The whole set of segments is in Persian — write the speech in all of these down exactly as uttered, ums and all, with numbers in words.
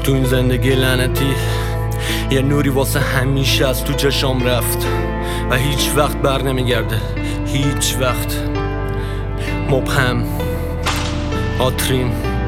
تو این زندگی لعنتی یه نوری واسه همیشه از تو چشام رفت و هیچ وقت بر نمیگرده، هیچ وقت. مبهم آترین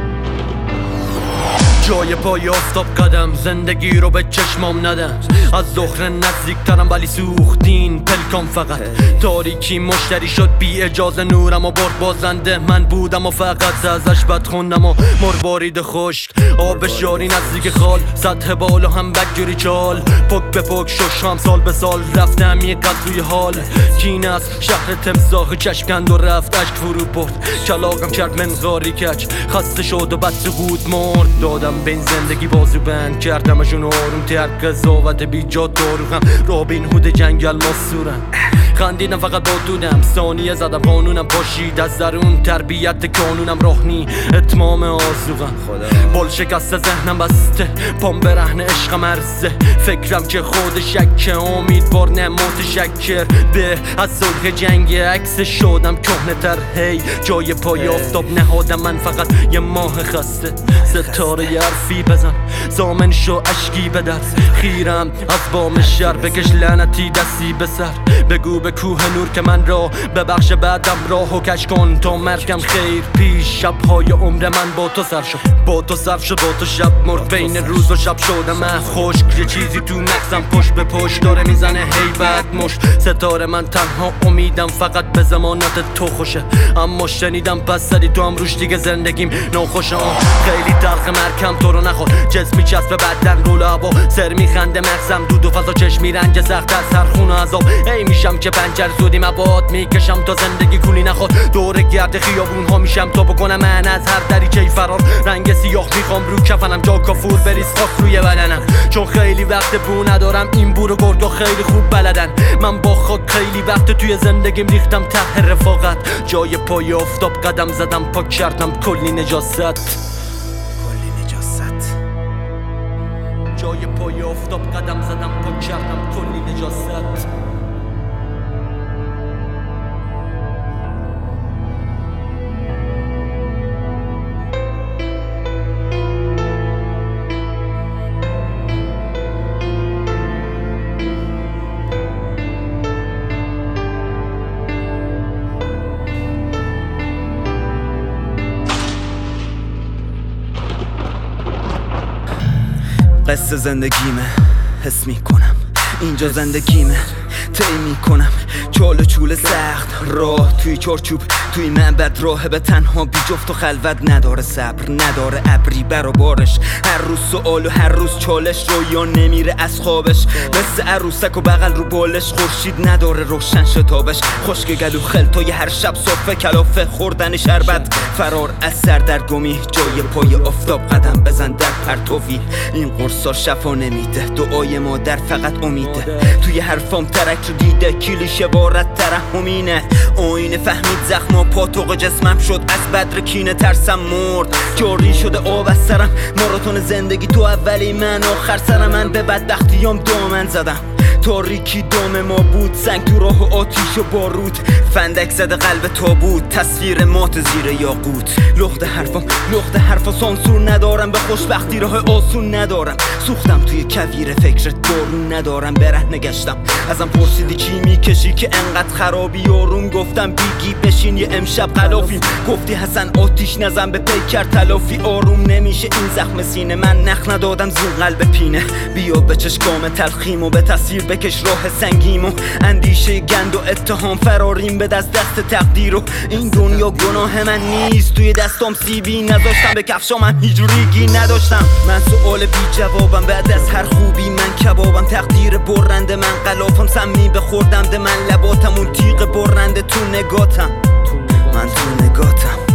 جای پای آفتاب قدم، زندگی رو به چشمام ندم. از ظهر نزدیکترم ولی سوختین پلکام فقط. تاریکی مشتری شد بی اجازه نورم و برد بازنده. من بودم و فقط ازش بد خوندم و مروارید خشک. آب شاری نزدیک خال، سطح بالا هم بگیری چال. پک به پک شش هم سال به سال رفتم یه قد روی حال. کین از شهر تمساح چشم کند و رفت اشک فرو برد. کلاغم کرد منقاری کچ، خسته شد و بد سقوط مرد. دادم به این زندگی بازو بند کردمشون آروم تر. قضاوت بی جا داروغم، رابین هود جنگل ماسورم. خندیدم فقط با دودم، ثانیه زدم قانونم پاشید از درون. تربیت قانونم راهنی اتمام آزوغم. بال شکسته ذهنم بسته، پام برهنه عشقم ارزه. فکرم که خود شکه، امیدوار نه متشکر. به از صلح جنگ عکس شدم کهنه تر. هی جای پای آفتاب نهادم من فقط یه ماه خسته. ستاره یه حرفی بزن، زامن شو اشکی به درس. خیرم از بام شهر بکش لعنتی دستی به سر. بگو به کوه نور که من را ببخش بعدم راهو کش کن تا مرگم خیر پیش. شبهای عمر من با تو سر شد، با تو صرف شد، با تو شب مرد. بین روز و شب شدم من خشک، یه چیزی تو مغزم پشت به پشت داره میزنه هیبت مشت. ستاره من تنها امیدم فقط به ضمانت تو خوشه. اما شنیدم پس سری تو هم روش دیگه زندگیم ناخوشه. خیلی تلخ مرکم تو رو نخور، جسمی چسب بدن رول هوا. سر میخنده مغزم دود و فضا، چشمی رنج سخت از هر خون و عذاب. ای میشم که پنجر زودی مباد میکشم تا زندگی کولی نخواد. دور گرد خیابون ها میشم تا بکنم من از هر دریچه فرار. رنگ سیاه میخوام رو کفنم، جا کافور بریز خاک روی بدنم. چون خیلی وقت بو ندارم، این بور و گرگا خیلی خوب بلدن. من با خاک خیلی وقت توی زندگیم ریختم ته رفاقت. جای پای آفتاب قدم زدم، پاک کردم کلی نجاست. جای پای آفتاب قدم زدم، پاک کردم کلی نجاست. قصه زندگیمه، حس میکنم اینجا زندگیمه. طی میکنم چال و چول سخت، راه توی چارچوب، توی معبد راه به تنها بی جفت و خلوت. نداره صبر، نداره ابری بر و بارش. هر روز سوال و هر روز چالش، رویا نمیره از خوابش. مثل عروسک و بغل رو بالش، خورشید نداره روشن شتابش. خشک گلو خلطای هر شب صبح کلافه خوردن شربت. فرار از سردرگمی، جای پای آفتاب قدم بزن در پرتوی. این قرصا شفا نمیده، دعای مادر فقط امیده. توی حرفام ترک رو دیده، کلیشه بارت ترحمینه. آینه فهمید زخم و پاتوق جسمم شد از بدر کینه. ترسم مرد، جاری شده آب از سرم. ماراتون زندگی تو اولی من، آخر سر من به بدبختیام دامن زدم. تاریکی دام ما بود، سنگ تو راه و آتیش و بارود. فندک زده قلب تابوت، تصویر مات زیر یاقوت. لخت حرفم، لخت حرفا سانسور ندارم. به خوشبختی راه آسون ندارم. سوختم توی کویر فکرت، بارون ندارم. برهنه گشتم، ازم پرسیدی چی میکشی که انقدر خرابی. آروم گفتم بیگی بشین یه امشب غلافیم. گفتی حسن آتیش نزن به پیکر تلافی. آروم نمیشه این زخم سینه، من نخ ندادم زون قلب پینه. بیا به چشکام تلخیم و به تصویر بکش راه سنگیم. و اندیشه گند و اتهام فراریم به دست دست تقدیر. و این دنیا گناه من نیست، توی دستام سیبی نذاشتم. به کفشا من هیچ ریگی نداشتم. من سوال بی جوابم، بعد از هر خوبی من کبابم. تقدیر برنده من غلافم، سمی بخوردم ده من لباتم. اون تیغ برنده تو نگاتم، من تو نگاتم.